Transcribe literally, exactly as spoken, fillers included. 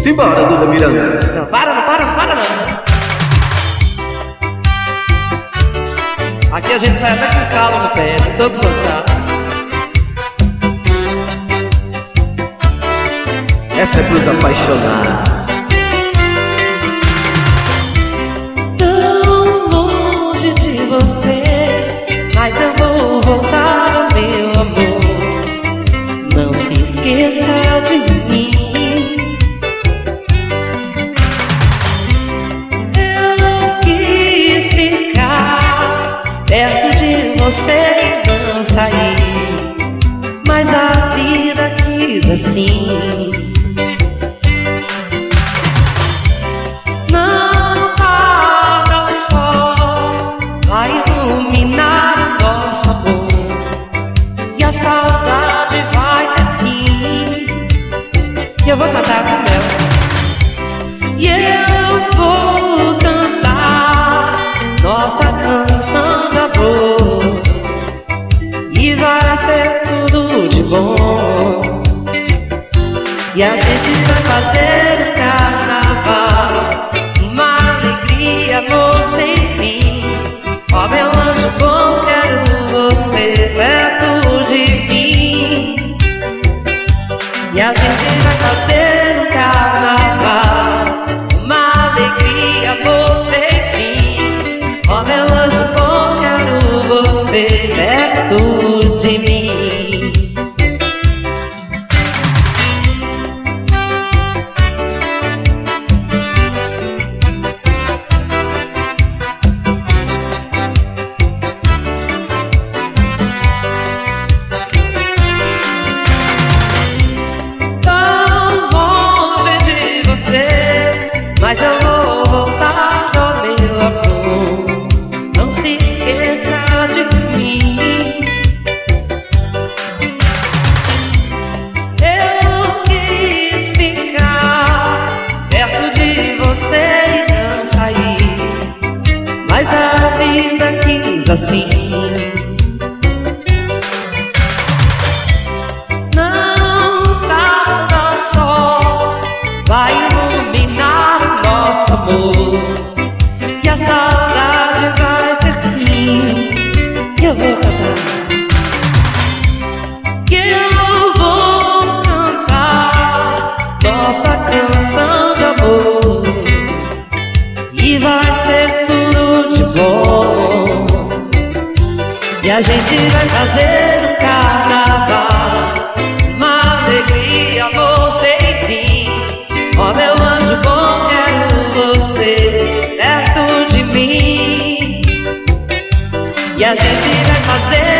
Simbora, Duda Miranda. Não, para, não para, não para não. Aqui a gente sai até com calma no pé, de tanto dançar. Essa é pros apaixonados. Tão longe de você, mas eu vou voltar, meu amor. Não se esqueça de mim. Eu quis ficar perto de você e não sair, mas a vida quis assim. Não para o sol, vai iluminar o nosso amor, e a saudade vai ter fim. E eu vou cantar com mel, e eu vou cantar nossa canção de amor, e vai ser tudo de bom. E a gente vai fazer um carnaval, uma alegria, amor sem fim. Ó meu anjo bom, quero você perto de mim. E a gente vai fazer um carnaval, uma alegria, amor sem fim. Ó meu anjo bom, quero você perto de mim. Mas eu vou voltar, oh meu amor. Não se esqueça de mim. Eu quis ficar perto de você e não sair, mas a vida quis assim. Não tarda o sol, vai iluminar nosso amor, e a saudade vai ter fim. Eu vou cantar, que eu vou cantar nossa canção de amor, e vai ser tudo de bom. E a gente vai fazer um carnaval, uma alegria, amor sem fim. Ó meu anjo bom, quero você perto de mim. E a gente vai fazer